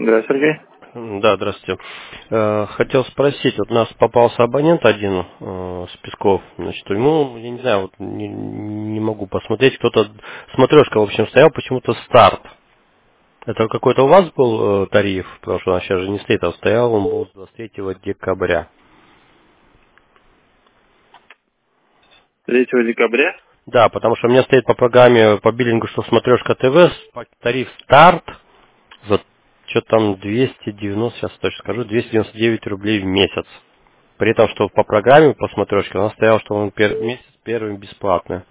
Да, Сергей. Да, здравствуйте. Хотел спросить, вот у нас попался абонент один с Песков, значит, ему, я не знаю, вот не могу посмотреть, кто-то, смотрешка, в общем, стоял почему-то старт. Это какой-то у вас был тариф, потому что у нас сейчас же не стоит, а стоял, он был с 23 декабря. 3 декабря. Да, потому что у меня стоит по программе, по биллингу, что смотрешка ТВ, тариф старт, за что там 290, сейчас точно скажу, 299 рублей в месяц. При этом, что по программе, по смотрешке, у нас стоял, что он месяц первый бесплатный.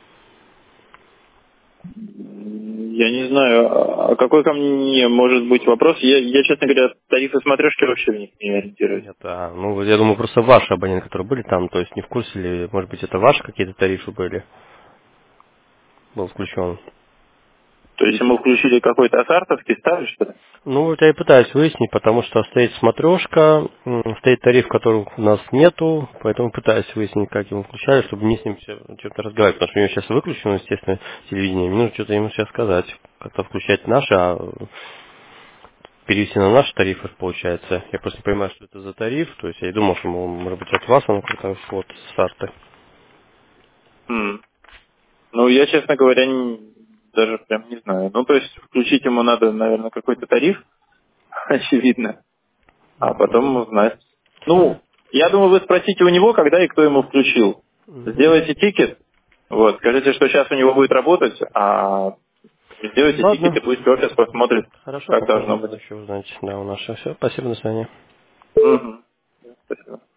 Я не знаю, а какой ко мне может быть вопрос? Я, честно говоря, тарифы смотрешки вообще в них не ориентируюсь. Нет, ну, я думаю, просто ваши абоненты, которые были там, то есть не в курсе ли, может быть, это ваши какие-то тарифы были, был включен. То есть ему включили какой-то асартовский ставлю, что ли? Ну, вот я и пытаюсь выяснить, потому что стоит смотрешка, стоит тариф, которого у нас нету, поэтому пытаюсь выяснить, как ему включали, чтобы не с ним что-то разговаривать, потому что у него сейчас выключено, естественно, телевидение, мне нужно что-то ему сейчас сказать, как-то включать наши, перевести на наши тарифы, получается. Я просто не понимаю, что это за тариф, то есть я и думал, что, может быть, от вас он какой-то вот старты. М. Ну, я, честно говоря, даже прям не знаю. Ну, то есть включить ему надо, наверное, какой-то тариф, очевидно, а потом узнать. Ну, я думаю, вы спросите у него, когда и кто ему включил. Сделайте тикет, вот, скажите, что сейчас у него будет работать, а сделайте тикет Ладно. и пусть офис посмотрит, Хорошо, как должно попробуем быть. еще узнать. Да, у нас все. Спасибо, до свидания. Мгм. Спасибо.